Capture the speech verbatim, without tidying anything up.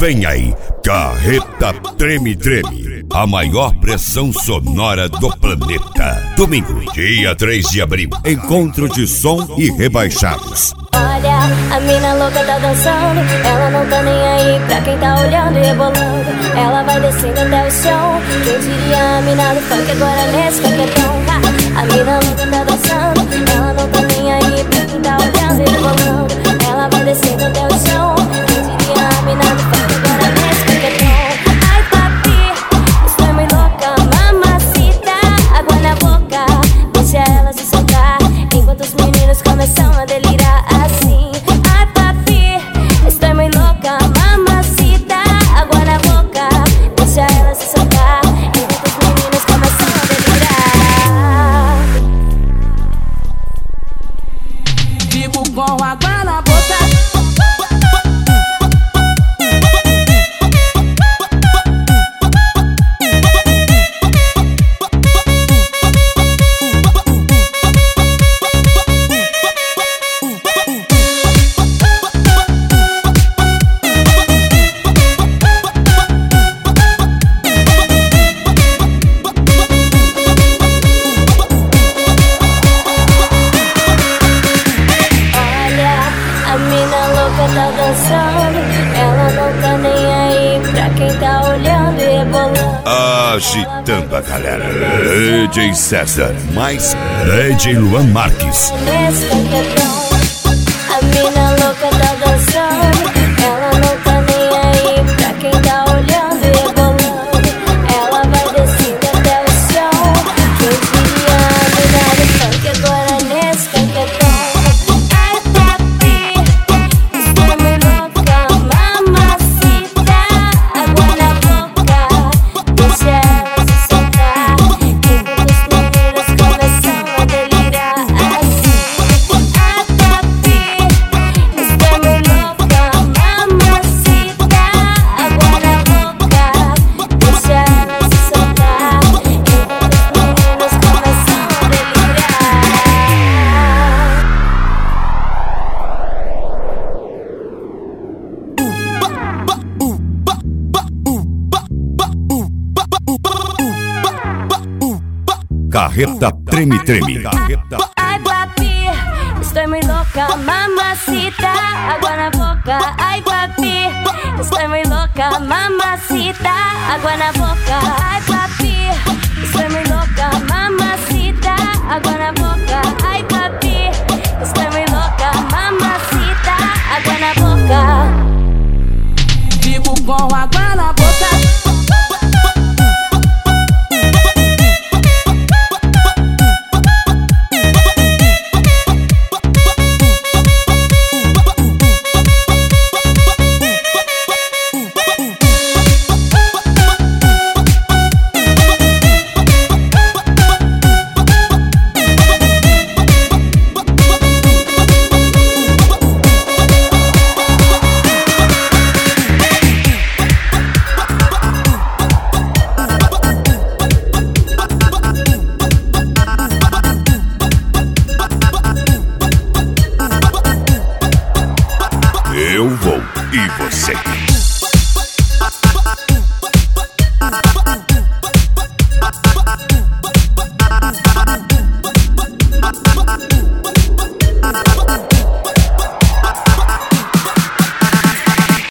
Vem aí, Carreta Treme Treme, a maior pressão sonora do planeta. Domingo, dia três de abril, encontro de som e rebaixados. Olha, a mina louca tá dançando, ela não tá nem aí pra quem tá olhando e rebolando. Ela vai descendo até o chão, quem diria a mina do funk agora nesse paquetão. A mina louca tá dançando, ela não tá nem aí pra quem tá olhando e rebolando. Ela vai descendo até o chão, quem diria a mina do funk agora nesse paquetão. Ai papi, estou muito louca, mamacita, água na boca, deixa ela se soltar, enquanto os meninos começam a delirar assim. Ai papi, estou muito louca, mamacita, água na boca, deixa ela se soltar, enquanto os meninos começam a delirar. Fico com água na boca. Tá dançando, ela não tá nem aí pra quem tá olhando e rebolando. Agitando a galera, D J César, mais D J Luan Marques. Nesse paquetão, a mina louca tá dançando, ela não tá nem aí pra quem tá olhando e rebolando. Ela vai descendo até o chão, quem diria a mina do funk agora nesse paquetão. Carreta Treme Treme. Ai papi, estou muito louca, mamacita, água na boca. Ai papi, estou muito louca, mamacita, água na boca. Ai papi, estou muito louca, mamacita, água na boca. Ai papi, estou muito louca, mamacita, água na boca. Fico com água na boca. Eu vou e você.